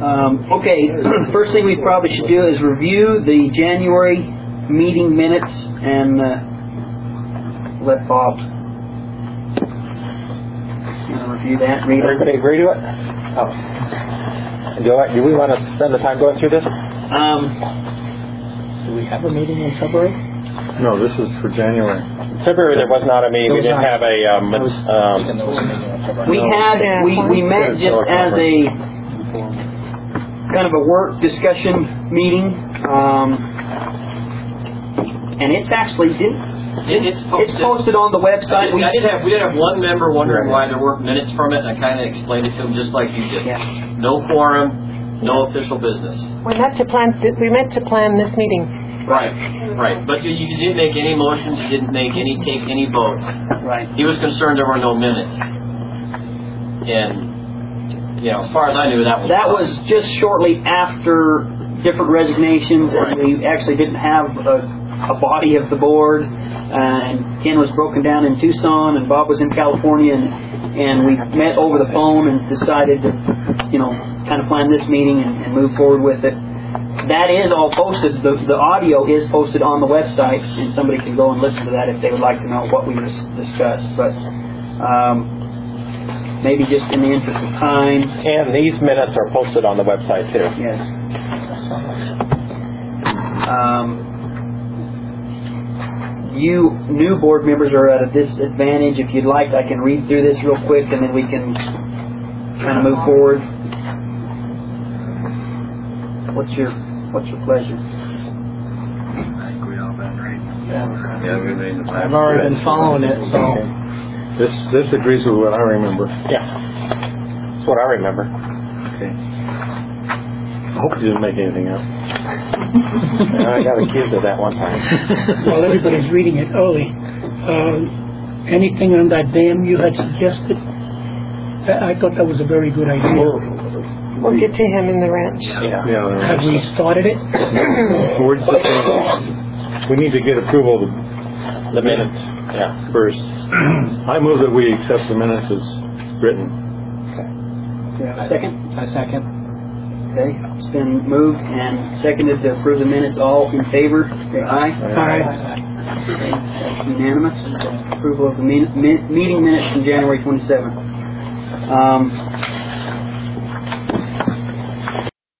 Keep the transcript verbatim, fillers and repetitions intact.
Um, okay, first thing we probably should do is review the January meeting minutes and uh, let Bob you know, review that. Read Everybody it. agree to it? Oh. Do, I, do we want to spend the time going through this? Um, do we have a meeting in February? No, this is for January. February there was not a meeting. We didn't have a. Um, um, we had we we met just as a kind of a work discussion meeting, um, and it's actually didn't. It, it's, posted. it's posted on the website. I did, I did have we did have one member wondering why there weren't minutes from it, and I kind of explained it to him just like you did. Yeah. No quorum, no official business. We meant to plan. We meant to plan this meeting. Right, right. But you, you didn't make any motions. You didn't make any take any votes. Right. He was concerned there were no minutes, and you know, as far as I knew, that was that was just shortly after different resignations, right. and we actually didn't have a, a body of the board. Uh, and Ken was broken down in Tucson, and Bob was in California, and, and we met over the phone and decided to, you know, kind of plan this meeting and, and move forward with it. That is all posted. The, the audio is posted on the website, and somebody can go and listen to that if they would like to know what we discussed. But um, maybe just in the interest of time. And these minutes are posted on the website too. Yes. Um, You new board members are at a disadvantage. If you'd like, I can read through this real quick, and then we can kind of move forward. What's your What's your pleasure? I think we all been reading. Yeah, Yeah, we made the I've already been following it, so this this agrees with what I remember. Yeah, that's what I remember. Okay. I hope you didn't make anything up. I got accused of that one time. While everybody's reading it, Ollie, uh, anything on that dam you had suggested? I, I thought that was a very good idea. We'll get to him in the ranch. Yeah. Yeah. Have we started it? We're just saying we need to get approval of The minutes. Yeah. first. I move that we accept the minutes as written. Do you have a second? I second. Okay. It's been moved and seconded to approve the minutes. All in favor, say aye. Aye. Okay. That's unanimous. Approval of the me- me- meeting minutes from January twenty-seventh. Um,